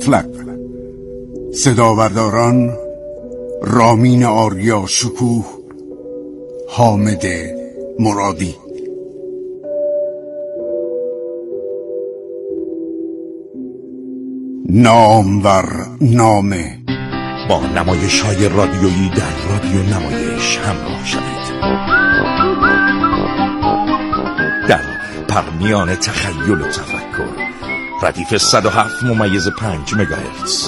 مطلق. صداورداران رامین آریا شکوه، حامد مرادی. نامور نامه. با نمایش‌های رادیویی در رادیو نمایش همراه شوید. در پرمیان تخیل و تفکر، ردیف 107.5 مگاهرتز.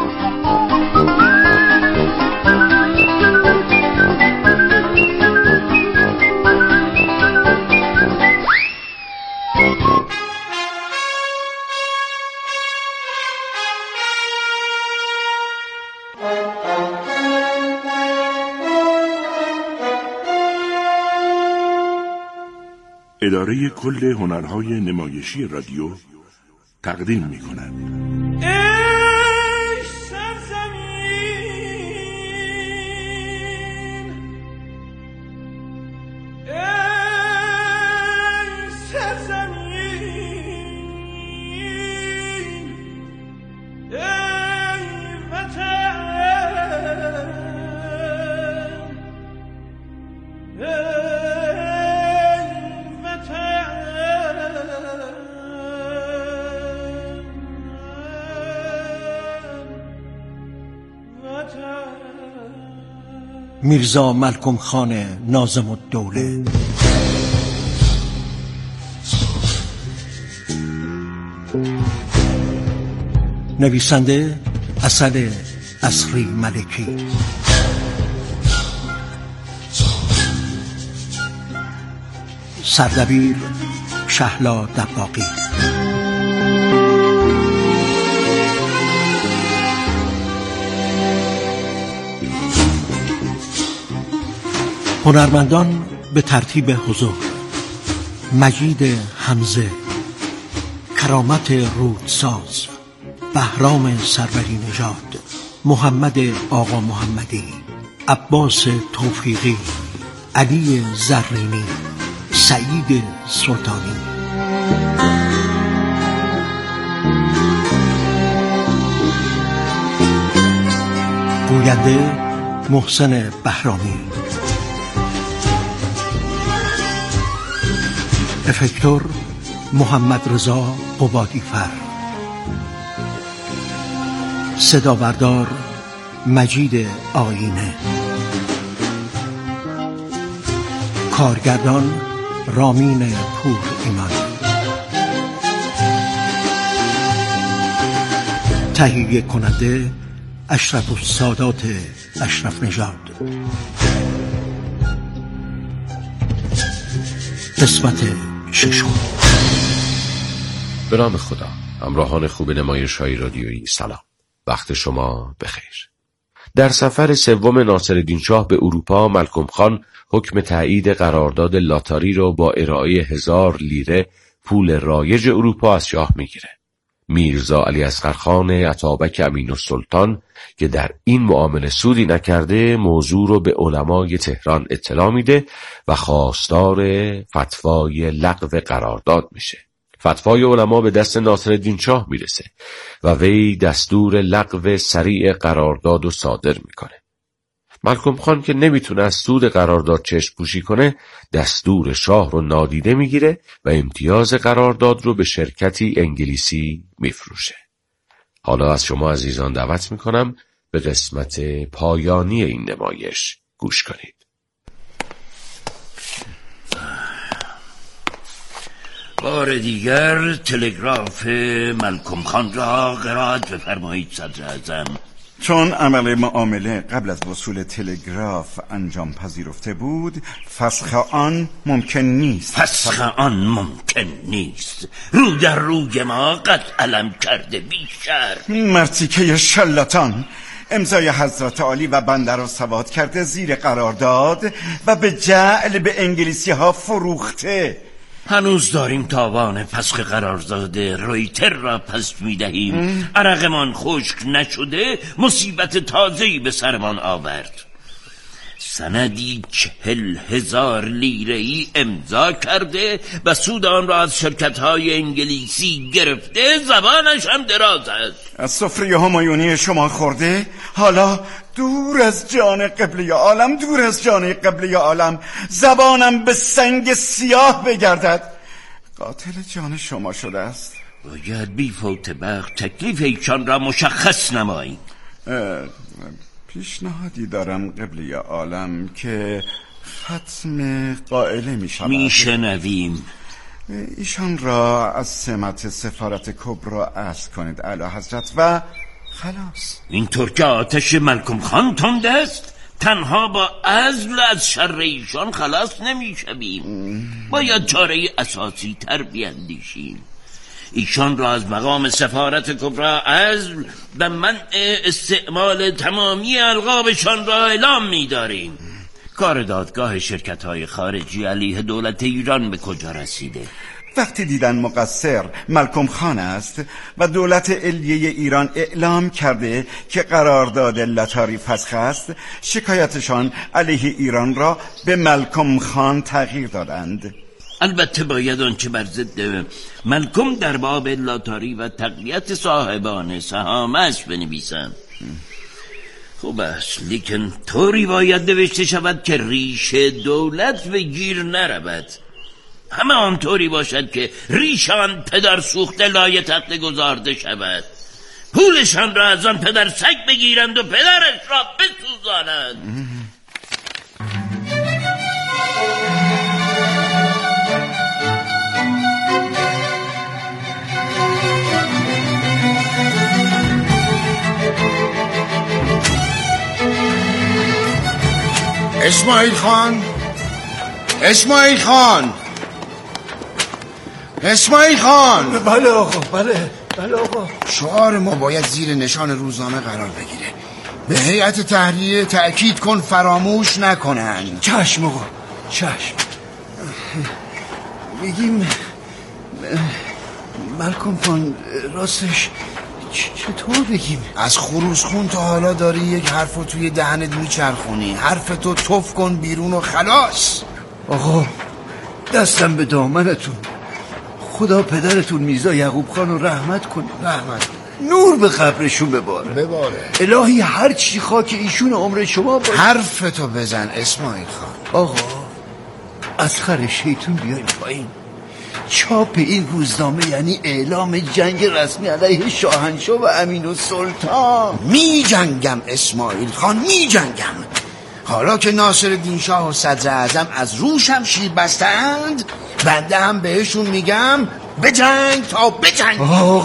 اداره کل هنرهای نمایشی رادیو تقدیم می‌کند. ای سرزمین، ای سرزمین، ای وطن، میرزا ملکم خان ناظم الدوله. نویسنده اسد اصری ملکی. سردبیر شهلا دباغی. هنرمندان به ترتیب حضور: مجید حمزه، کرامت رودساز، بهرام سروری نژاد، محمد آقا محمدی، عباس توفیقی، علی زرینی، سعید سلطانی. گوینده محسن بهرامی. افکتور محمد رضا قبادیفر. صدابردار مجید آینه. کارگردان رامین پور ایمان. تهیه کننده اشرف السادات اشرف نژاد. قسمت ششم. به نام خدا. همراهان خوب نمایش‌های رادیویی سلام. وقت شما بخیر. در سفر سوم ناصرالدین شاه به اروپا، ملکم خان حکم تایید قرارداد لاتاری رو با ارائه 1000 لیره پول رایج اروپا از شاه میگیره. میرزا علی اصغر خان اتابک امین‌السلطان که در این معامله سودی نکرده، موضوع رو به علمای تهران اطلاع میده و خواستار فتوای لغو قرارداد میشه. فتوای علما به دست ناصرالدین شاه میرسه و وی دستور لغو سریع قرارداد رو صادر میکنه. ملکم خان که نمیتونه از سود قرارداد چشم پوشی کنه، دستور شاه رو نادیده میگیره و امتیاز قرارداد رو به شرکتی انگلیسی میفروشه. حالا از شما عزیزان دعوت میکنم به قسمت پایانی این نمایش گوش کنید. بار دیگر تلگراف ملکم خان را قرائت بفرمایید صدر اعظم. چون عمل معامله قبل از وصول تلگراف انجام پذیرفته بود، فسخ آن ممکن نیست. فسخ آن ممکن نیست. رو در روی ما قد علم کرده بیشتر. مرتیکه شلاتان امضای حضرت عالی و بنده را سواد کرده زیر قرارداد و به جعل به انگلیسی ها فروخته. هنوز داریم تاوان فسخ قرارداد رویتر را پس می‌دهیم. عرقمان خشک نشده، مصیبت تازه‌ای به سرمان آورد. سندی 40,000 لیره‌ای امضا کرده و سود آن را از شرکت‌های انگلیسی گرفته. زبانش هم دراز است. از سفره همایونی شما خورده؟ حالا دور از جان قبله عالم، دور از جان قبله عالم زبانم به سنگ سیاه بگردد. قاتل جان شما شده است. باید بی فوت بخت تکلیف ایشان را مشخص نماییم. پیشنهادی دارم قبله عالم که ختم قائله می شود. می شنویم. ایشان را از سمت سفارت کبرا عزل کنید اعلی حضرت و خلاص. اینطور که آتش ملکم خان تند است، تنها با عزل از شر ایشان خلاص نمی شویم. باید چاره اساسی تر بیندیشیم. ایشان را از مقام سفارت کبرا عزل و منع استعمال تمامی القابشان را اعلام می داریم. کار دادگاه شرکت‌های خارجی علیه دولت ایران به کجا رسیده؟ وقتی دیدن مقصر ملکم خان است و دولت علیه ایران اعلام کرده که قرارداد لاتاری فسخ است، شکایتشان علیه ایران را به ملکم خان تغییر دادند. البته باید آنچه بر ضد ملکم در باب لاتاری و تقویت صاحبان سهام است بنویسم. خوب است، لیکن طوری باید نوشته شود که ریش دولت به گیر نرود. همه آنطوری باشد که ریشان پدر سوخته لای تخته گذارده شود، پولشان را از آن پدر سگ بگیرند و پدرش را بسوزانند. اسماعیل خان، اسماعیل خان، اسماعیل خان. بله آقا، بله آقا. شعار ما باید زیر نشان روزنامه قرار بگیره. به هیئت تحریریه تأکید کن فراموش نکنن. چشم آقا، چشم. میگیم ملکم خان، راستش چطور بگیم؟ از خروسخون تا حالا داری یک حرفو توی دهنت میچرخونی. حرفتو تف کن بیرون و خلاص. آقا دستم به دامنتون. خدا پدرتون میرزا یعقوب خان رو رحمت کنه. نور به قبرشون بباره. الهی هر چی خاک ایشون عمر شما باشه. حرفتو بزن اسماعیل خان. آقا از خر شیطون بیاین پایین. چاپ این روزنامه یعنی اعلام جنگ رسمی علیه شاهنشاه و امین السلطان. می جنگم اسماعیل خان، می جنگم. حالا که ناصرالدین شاه و صدر اعظم از روشم شیر بستند، بنده هم بهشون میگم بجنگ تا بجنگ.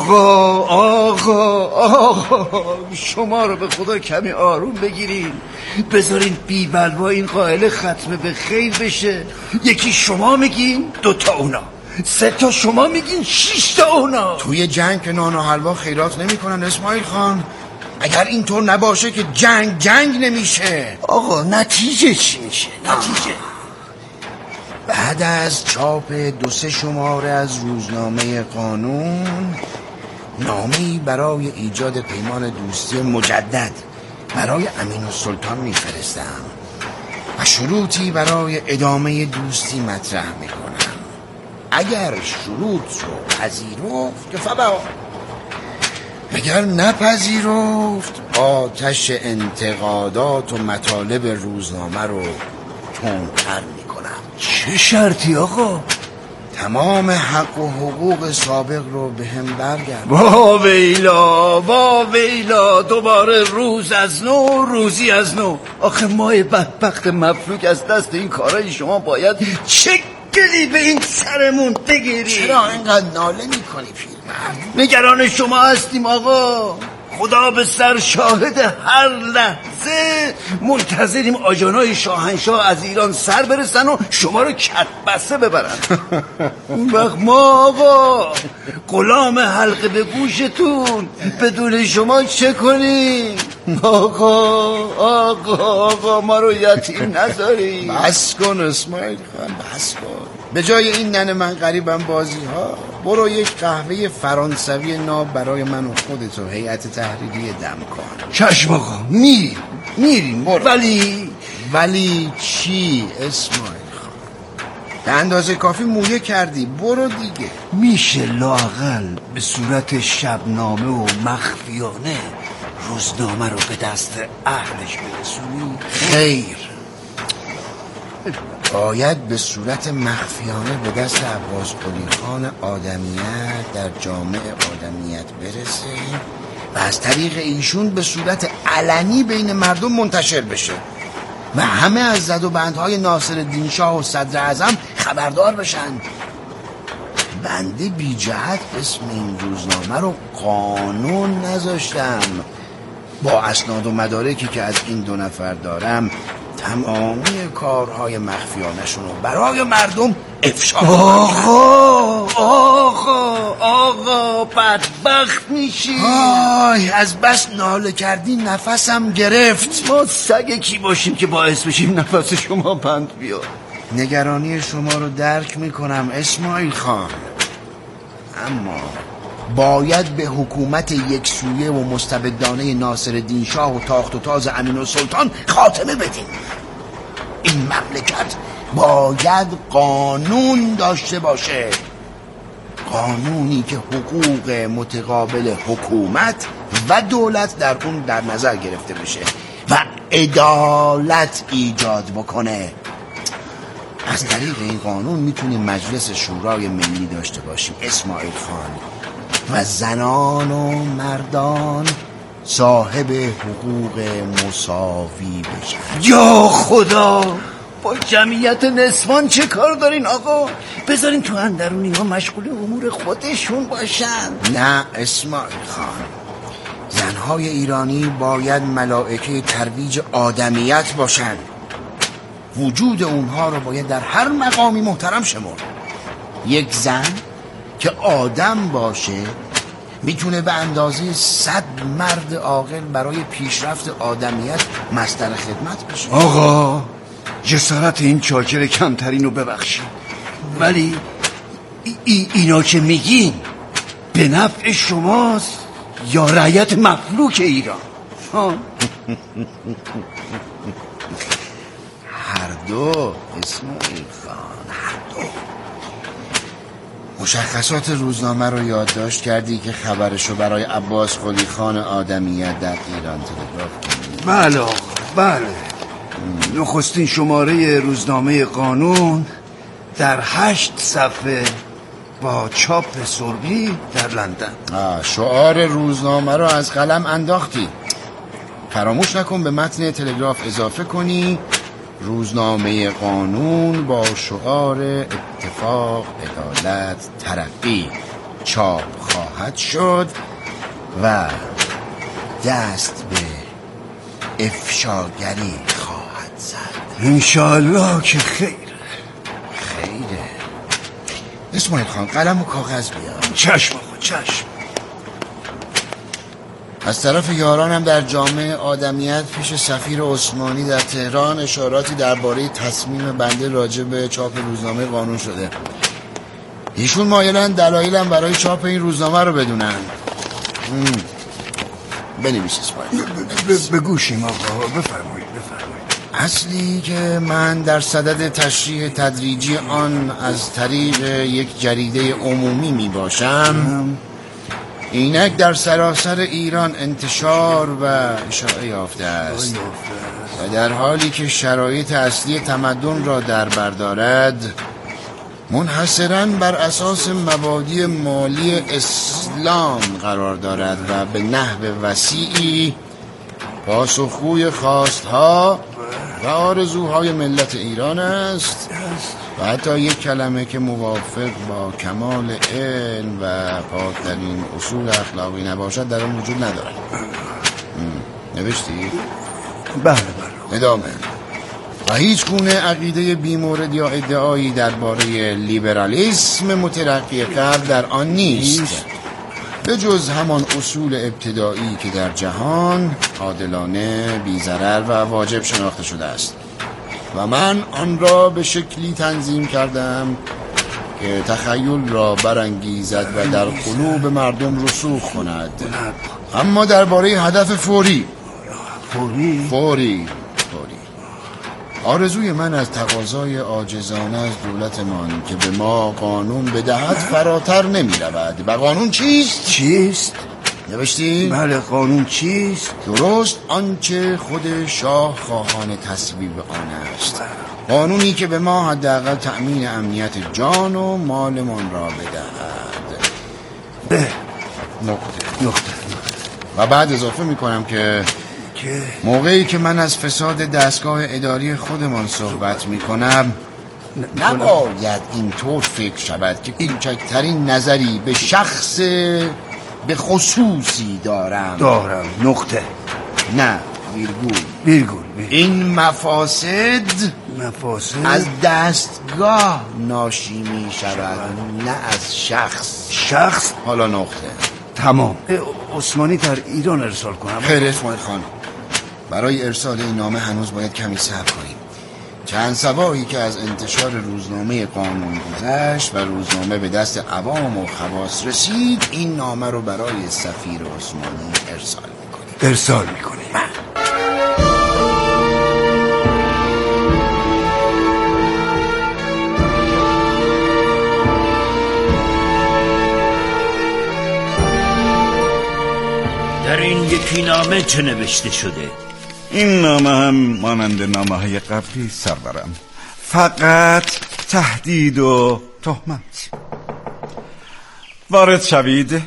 آقا شما رو به خدا کمی آروم بگیرین. بذارین بی بلوا این قائله ختم به خیر بشه. یکی شما میگین، 2 تا اونا، 3 تا شما میگین، 6 تا اونا. توی جنگ که نان و حلوا خیرات نمی کنن اسماعیل خان. اگر اینطور نباشه که جنگ نمیشه. آقا نتیجه چی میشه؟ نتیجه بعد از چاپ 2-3 شماره از روزنامه قانون، نامه‌ای برای ایجاد پیمان دوستی مجدد برای امین السلطان میفرستم و شروطی برای ادامه دوستی مطرح میکنم. اگر شروط رو پذیرفت که فبا، اگر نپذیرفت آتش انتقادات و مطالب روزنامه رو تندتر میکنم. چه شرطی آقا؟ تمام حق و حقوق سابق رو به هم برگرد. با ویلا دوباره روز از نو، روزی از نو. آخه ما بدبخت مفلوک از دست این کارای شما باید چه گلی به این سرمون بگیری. چرا اینقدر ناله میکنی پیرمرد؟ نگران شما هستیم آقا. خدا به سر شاهد، هر لحظه منتظریم آجانای شاهنشاه از ایران سر برسن و شما رو کتبسته ببرن. اون وقت ما آقا غلام حلقه به گوشتون بدون شما چه کنیم؟ آقا ما رو یتیم نذاری. بس کن اسماعیل خان، بس کن. به جای این ننه من غریبم بازی ها، برو یک قهوه فرانسوی ناب برای من و خودت و هیئت تحریریه دم کن. چشم آقا، میریم ولی ولی چی اسماعیل خان؟ به اندازه کافی مویه کردی، برو دیگه. میشه لااقل به صورت شبنامه و مخفیانه روزنامه رو به دست اهلش برسونی؟ خیر، باید به صورت مخفیانه به دست عباس قلی خان آدمیت در جامع آدمیت برسه و از طریق ایشون به صورت علنی بین مردم منتشر بشه و همه از زد و بندهای ناصرالدین شاه و صدر اعظم خبردار بشن. بنده بی جهت اسم این روزنامه رو قانون نذاشتم. با اسناد و مدارکی که از این دو نفر دارم تمامی کارهای مخفیانشون رو برای مردم افشا کنم. آقا بدبخت میشی. آی از بس ناله کردی نفسم گرفت. ما سگ کی باشیم که باعث بشیم نفس شما بند بیاد؟ نگرانی شما رو درک میکنم اسماعیل خان، اما باید به حکومت یک سویه و مستبدانه ناصرالدین شاه و تاخت و تاز امین السلطان خاتمه بدیم. این مملکت باید قانون داشته باشه، قانونی که حقوق متقابل حکومت و دولت در اون در نظر گرفته بشه و عدالت ایجاد بکنه. از طریق این قانون میتونیم مجلس شورای ملی داشته باشیم اسماعیل خان و زنان و مردان صاحب حقوق مساوی بشن. یا خدا، با جمعیت نسوان چه کار دارین آقا؟ بذارین تو اندرونی ها مشغول امور خودشون باشن. نه اسماعیل خان، زنهای ایرانی باید ملائکه ترویج آدمیت باشن. وجود اونها رو باید در هر مقامی محترم شمرد. یک زن که آدم باشه میتونه به اندازه 100 مرد عاقل برای پیشرفت آدمیت مصدر خدمت بشه. آقا جسارت این چاکر کمترین رو ببخشید، ولی اینا که میگین به نفع شماست یا رعیت مفلوک ایران؟ هر دو اسماعیل خان، هر دو. مشخصات روزنامه رو یادداشت کردی که خبرشو برای عباس قلی خان آدمیت در ایران تلگراف کنی؟ بله آقا، بله. نخستین شماره روزنامه قانون در 8 صفحه با چاپ سربی در لندن. شعار روزنامه رو از قلم انداختی. فراموش نکن به متن تلگراف اضافه کنی روزنامه قانون با شعار اتفاق، عدالت، ترقی چاپ خواهد شد و دست به افشاگری خواهد زد. انشاءالله که خیره. اسماعیل خان قلم و کاغذ بیار. چشم آقا، چشم. از طرف یارانم در جامعه آدمیت پیش سفیر عثمانی در تهران اشاراتی درباره تصمیم بنده راجع به چاپ روزنامه قانون شده. ایشون مایلن دلایلم برای چاپ این روزنامه رو بدونن. بنویس اسماعیل. به گوشیم آقا، بفرمایید. اصلی که من در صدد تشریح تدریجی آن از طریق یک جریده عمومی می باشم، اینک در سراسر ایران انتشار و اشاعه یافته است و در حالی که شرایط اصلی تمدن را در بر دارد، منحصراً بر اساس مبادی مالی اسلام قرار دارد و به نحو وسیعی پاسخگوی خواستها و آرزوهای ملت ایران است و حتی یک کلمه که موافق با کمال علم و پاکترین اصول اخلاقی نباشد در آن وجود ندارد. نوشتی؟ بله. ادامه. و هیچ گونه عقیده بیمورد یا ادعایی درباره لیبرالیسم مترقی غرب در آن نیست، به جز همان اصول ابتدایی که در جهان عادلانه، بی‌ضرر و واجب شناخته شده است و من آن را به شکلی تنظیم کردم که تخیل را برانگیزد و در قلوب مردم رسوخ کند. اما درباره هدف فوری آرزوی من از تقاضای عاجزانه از دولتمان که به ما قانون بدهد فراتر نمی رود. و قانون چیست؟ چیست؟ نوشتی؟ بله، قانون چیست؟ درست آنچه خود شاه خواهان تصویب آن است. قانونی که به ما حداقل تأمین امنیت جان و مالمان را بدهد. نقطه. و بعد اضافه میکنم که موقعی که من از فساد دستگاه اداری خودمان صحبت میکنم نباید اینطور فکر شود که کوچکترین نظری به شخص به خصوصی دارم. نقطه. نه، ویرگول. این مفاسد از دستگاه ناشی می شود، نه از شخص. حالا نقطه. تمام. عثمانی در ایران ارسال کنم؟ خیر اسماعیل خان، برای ارسال این نامه هنوز باید کمی صبر کنیم. چند صباحی که از انتشار روزنامه قانون گذشت و روزنامه به دست عوام و خواص رسید، این نامه رو برای سفیر عثمانی ارسال میکنیم. در این یکی نامه چه نوشته شده؟ این نامه هم مانند نامه های قبلی سرورم، فقط تهدید و تهمت. وارد شوید.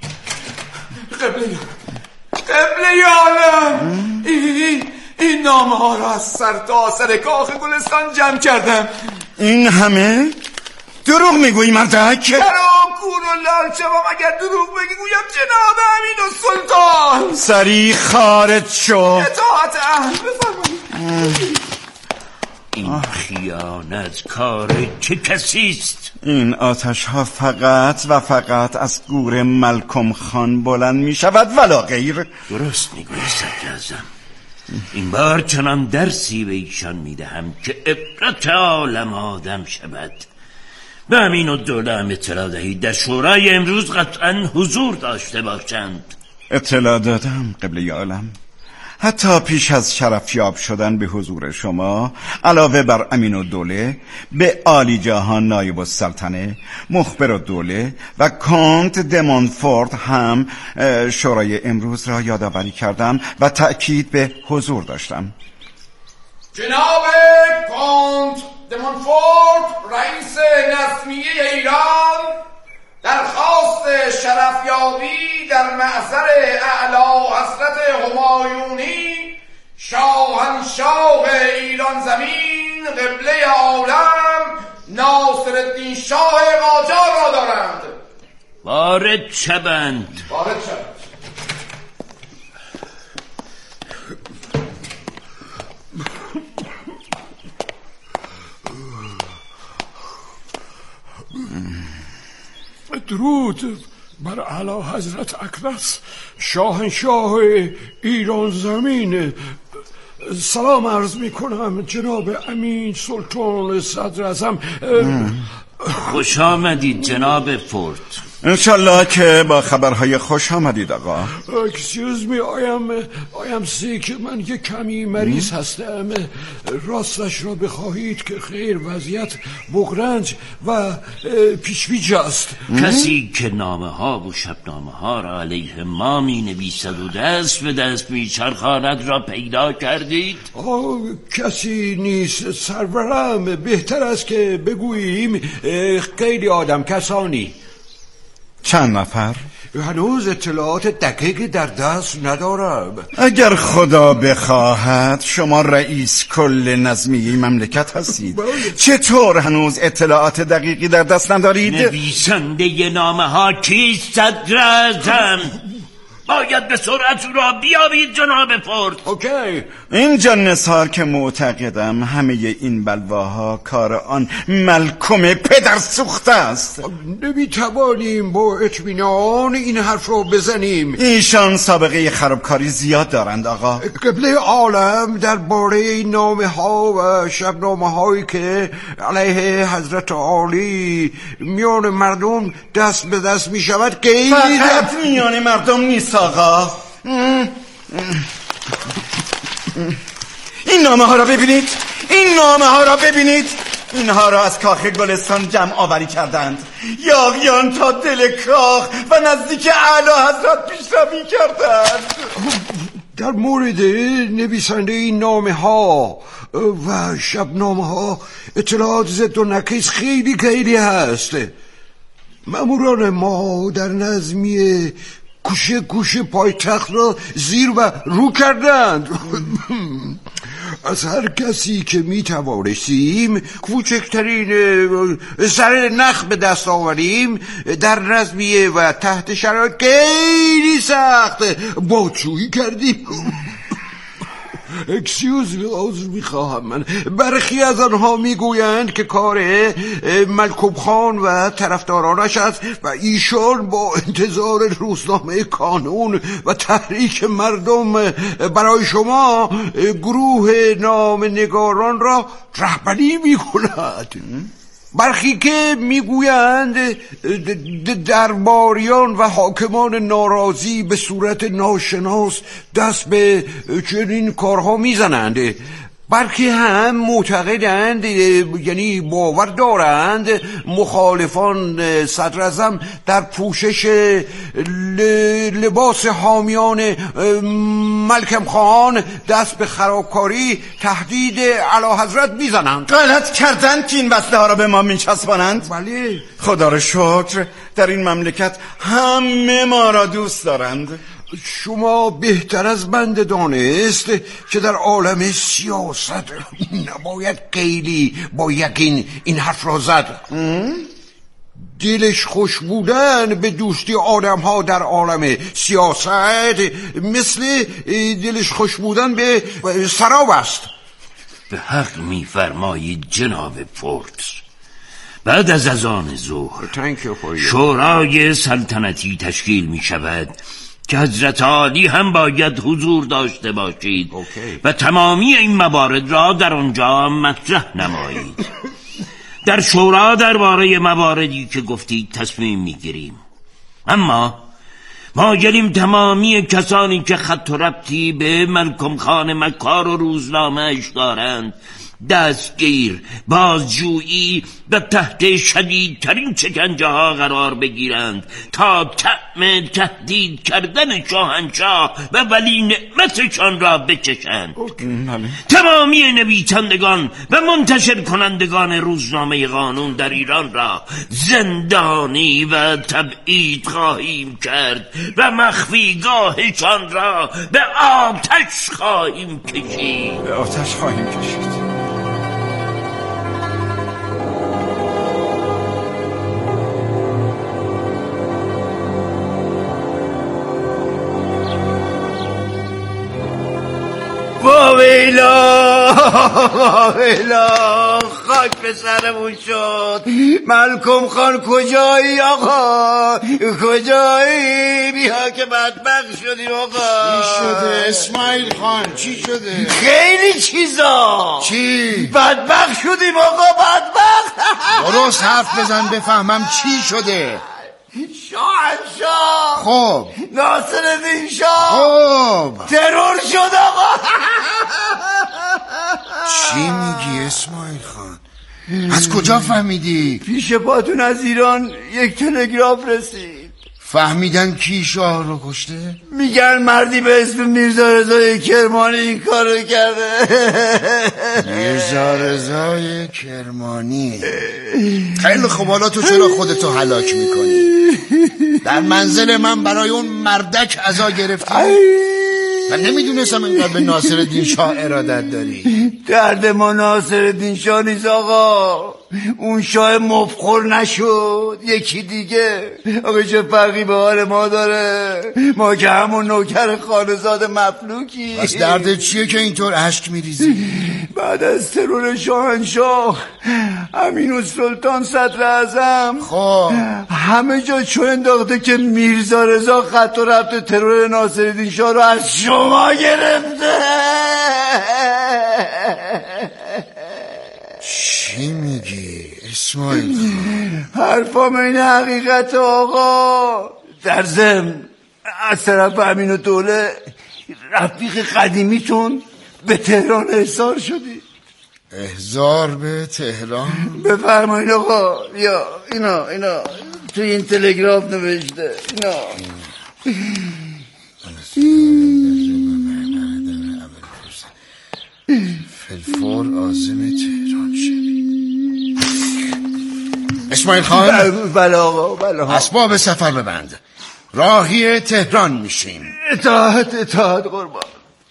قبله عالم، این نامه ها را از سر تا سر کاخ گلستان جمع کردم. این همه؟ دروغ میگویی مردک؟ چرا کور و لال شوم اگر دروغ بگویم جناب امین السلطان؟ سریع خارج شو. اطاعت بفرمایید. این خیانت کار چه کسیست؟ این آتش ها فقط و فقط از گور ملکم خان بلند می شود ولا غیر. درست میگویی صدراعظم. این بار چنان درسی به ایشان میدهم که عبرت عالم آدم شود. به امین الدوله هم اطلاع دهید در شورای امروز قطعا حضور داشته باشند. اطلاع دادم قبله عالم. حتی پیش از شرفیاب شدن به حضور شما، علاوه بر امین الدوله، به عالی جهان نایب السلطنه، مخبر الدوله و کانت دمونفورد هم شورای امروز را یادآوری کردم و تأکید به حضور داشتم. جناب کانت دمونفورد، رئیس نظمیه ایران، درخواست شرفیابی در محضر اعلی حضرت همایونی شاهنشاه ایران زمین قبله عالم ناصرالدین شاه قاجار را دارند. وارد شوند. درود بر اعلی حضرت اکرس شاهنشاه ایران زمین. سلام عرض می کنم جناب امین سلطان صدراعظم. خوش آمدید جناب فورد. انشالله که با خبرهای خوش آمدید آقا. Excuse me, I am sick. من یک کمی مریض هستم. راستش را بخواهید که خیر وضعیت بغرنج و پیچ است. کسی که نامه ها و شبنامه ها را علیه ما می نویسد و دست به دست می چرخاند را پیدا کردید؟ کسی نیست سرورم. بهتر است که بگوییم خیلی آدم کسانی. چند نفر؟ هنوز اطلاعات دقیقی در دست ندارم. اگر خدا بخواهد شما رئیس کل نظمیه مملکت هستید. چطور هنوز اطلاعات دقیقی در دست ندارید؟ نویسنده نامه ها کیست صدراعظم؟ باید به سرعت را بیابید جناب فورد. اوکی. اینجا نثار که معتقدم همه این بلواها کار آن ملکم پدر سوخته است. نمیتوانیم با اطمینان این حرف رو بزنیم. ایشان سابقه خرابکاری زیاد دارند آقا. قبله عالم درباره نامه ها و شبنامه هایی که علیه حضرت عالی میان مردم دست به دست می شود فقط میان مردم نیست آقا. این نامه ها را ببینید. این نامه ها را ببینید. اینها را از کاخ گلستان جمع آوری کردند. یاغیان تا دل کاخ و نزدیک اعلی حضرت پیشروی کردند. در مورد نویسنده این نامه ها و شبنامه ها اطلاعات ضد و نقیض خیلی هست. ماموران ما در نظمی کوشه پایتخت را زیر و رو کردند. از هر کسی که می توانستیم کوچکترین سر نخ به دست آوریم در نظمیه و تحت شرایط خیلی سخت بازجویی کردیم. اکسیوز عذر میخواهم من. برخی از آنها میگویند که کار ملکم خان و طرفدارانش است و ایشان با انتظار روزنامه کانون و تحریک مردم برای شما گروه نامه‌نگاران را رهبری میکند. برخی که میگویند درباریان و حاکمان ناراضی به صورت ناشناس دست به چنین کارها میزنند. برخی هم معتقدند، یعنی باور دارند، مخالفان صدر اعظم در پوشش لباس حامیان ملکم خان دست به خرابکاری تهدید اعلیحضرت میزنند. غلط کردند که این وصله ها را به ما میچسبانند. بله. خدا را شکر در این مملکت همه ما را دوست دارند. شما بهتر از بنده دانست که در عالم سیاست نباید خیلی با یقین این حرف را زد. دلش خوش بودن به دوستی آدم ها در عالم سیاست مثل دلش خوش بودن به سراب است. به حق میفرمایید جناب فورت. بعد از اذان ظهر شورای سلطنتی تشکیل می شود که حضرت عالی هم باید حضور داشته باشید و تمامی این موارد را در آنجا مطرح نمایید. در شورا درباره مواردی که گفتید تصمیم میگیریم، اما مایلیم تمامی کسانی که خط و ربطی به ملکم خان مکار و روزنامه‌اش دارند دستگیر، بازجویی و تحت شدیدترین شکنجه ها قرار بگیرند تا طعم تهدید کردن شاهنشاه و ولی نعمتشان را بچشند. تمامی نویسندگان و منتشر کنندگان روزنامه قانون در ایران را زندانی و تبعید خواهیم کرد و مخفیگاهشان را به آتش خواهیم کشید. به آتش خواهیم کشید. واویلا خاک به سرمون شد. ملکم خان کجایی آقا؟ کجایی؟ بیا که بدبخت شدیم آقا. چی شده اسماعیل خان؟ چی شده؟ خیلی چیزا. چی؟ بدبخت شدیم آقا، بدبخت. درست حرف بزن بفهمم چی شده. شاهنشاه خب ناصرالدین شاه خب ترور شد آقا. چی میگی اسماعیل خان؟ از کجا فهمیدی؟ پیش پاتون از ایران یک تلگراف رسید. فهمیدن کی شاه رو کشته؟ میگن مردی به اسم میرزا رضای کرمانی این کار رو کرده. میرزا رضای کرمانی؟ خیلی خب، حالا تو چرا خودتو هلاک میکنی؟ در منزل من برای اون مردک عزا گرفتی؟ من نمیدونستم اینقدر به ناصرالدین شاه ارادت داری. درد ما ناصرالدین شاه نیست آقا، اون شاه مفخور نشد، یکی دیگه. آقا چه فرقی به حال ما داره؟ ما که همون نوکر خانزاد مفلوکی. بس درد چیه که اینطور اشک میریزی؟ بعد از ترور شاهنشاه امین‌السلطان صدر اعظم خب همه جا چو انداخته که میرزا رضا خط و ربط ترور ناصرالدین شاه رو از شما گرفته. چی میگی اسماعیل خان؟ حرفام این حقیقت آقا. در ضمن از طرف امین‌الدوله رفیق قدیمیتون به تهران احضار شدی. احضار به تهران. بفرمایید آقا. یا اینا توی این تلگراف نوشته. اینا فلفور عازم تهران شد. اسماعیل خان. بله آقا بله. اسباب سفر ببند، راهی تهران میشیم. اطاعت قربان.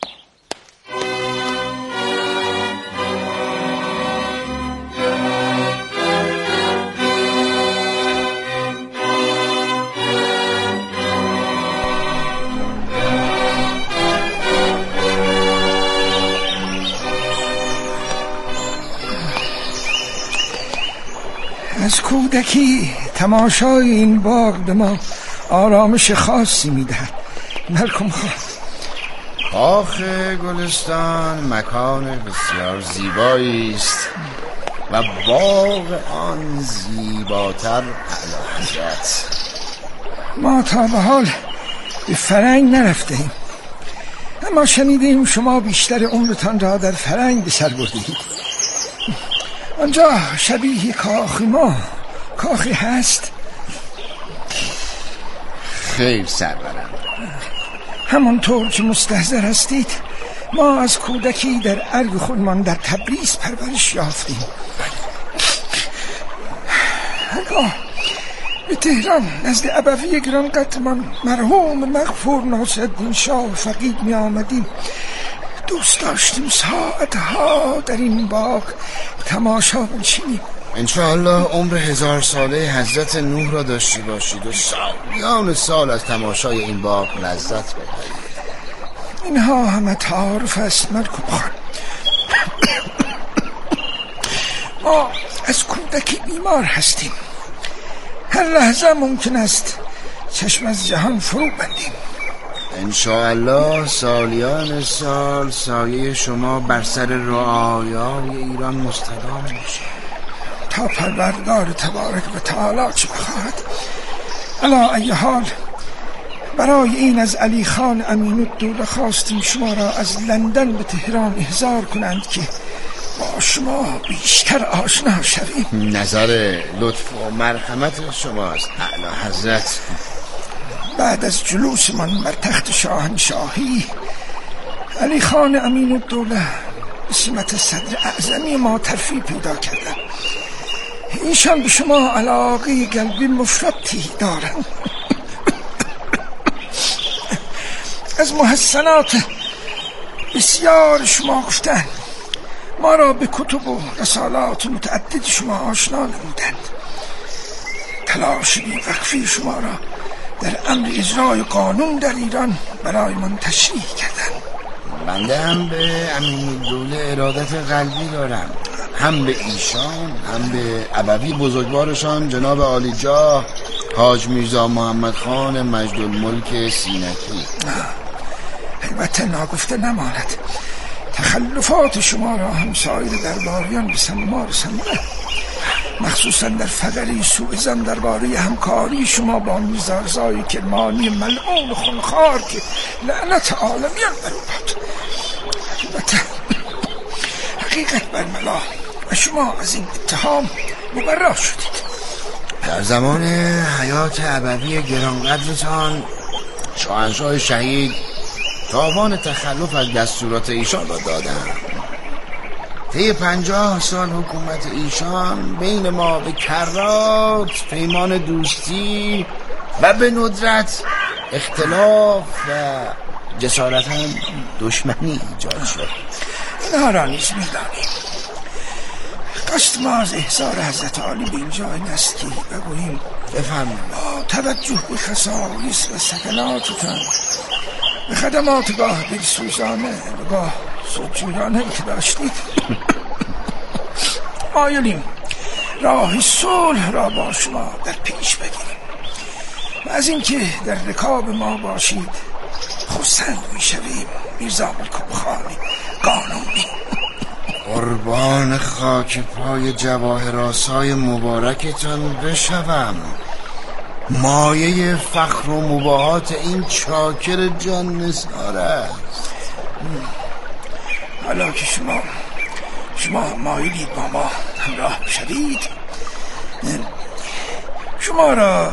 از کودکی تماشای این باغ به ما آرامش خاصی میدهد. ملکم خان، کاخ گلستان مکان بسیار زیبایی است و باغ آن زیباتر. اعلی حضرت، ما تا به حال به فرنگ نرفته ایم، اما شنیدیم شما بیشتر عمرتان را در فرنگ به سر بردید. آنجا شبیه کاخی ما کاخی هست؟ خیر سرورم. همانطور که مستحضر هستید ما از کودکی در ارگ خودمان در تبریز پرورش یافتیم. هرگاه به تهران نزد ابوی گرانقدرمان مرحوم مغفور ناصرالدین شاه فقید می آمدیم، دوست داشتیم ساعتها در این باغ تماشا بنشینیم. انشاءالله عمر 1000 ساله حضرت نوح را داشتی باشید و سالیان سال از تماشای این باغ لذت ببرید. اینها همه تعارف است ملکم خان. ما از کودکی بیمار هستیم، هر لحظه ممکن است چشم از جهان فرو بندیم. انشاءالله سالیان سال سایه شما بر سر رعایای ایران مستدام میشه تا پروردگار تبارک و تعالی چه بخواهد. علی ای حال برای این از علی خان امین الدوله خواستیم شما را از لندن به تهران احضار کنند که با شما بیشتر آشنا شویم. نظر لطف و مرحمت شماست اعلی حضرت. بعد از جلوسمان بر تخت شاهنشاهی علی خان امین الدوله به سمت صدر اعظمی ما ترفیع پیدا کردند. ایشان به شما علاقه قلبی مفرطی دارند. از محسنات بسیار شما گفتند، ما را به کتب و رسالات متعدد شما آشنا نمودند. تلاش بی‌وقفی شما را در امر اجرای قانون در ایران برای من تشریح کردند. بنده هم به امین الدوله ارادت قلبی دارم، هم به ایشان هم به ابوی بزرگوارشان جناب عالی جاه حاج میرزا محمد خان مجدالملک سینکی. البته ناگفته نماند تخلفات شما را هم سایر درباریان به سم ما رسانده، مخصوصا در فقره سوء ظن درباره همکاری شما با میرزا رضای کرمانی ملعون خونخوار که لعنت عالمیان بر او باد. البته حقیقت برملا و شما از این اتهام مبرا شدید. در زمان حیات ابوی گرانقدرتان شاهنشاه شهید تاوان تخلف از دستورات ایشان را دادند. طی 50 سال حکومت ایشان بین ما به کرات پیمان دوستی و به ندرت اختلاف و جسارتا دشمنی ایجاد شد. اینها را نیز می‌دانیم. قصد ما از احضار حضرت عالی به اینجا این است که بگوییم بفرمایید با توجه به خصایص و سکناتتان به خدماتگاه دلسوزانه و گاه سودجویانه که داشتید مایلیم راه صلح را با شما در پیش بگیریم و از اینکه در رکاب ما باشید خرسند میشویم. میرزا ملکم خانی قانونی. قربان خاک پای جواهراسای مبارکتان بشوم. مایه فخر و مباهات این چاکر جان نثار است. حالا که شما شما مایلید با ما همراه شوید. شما را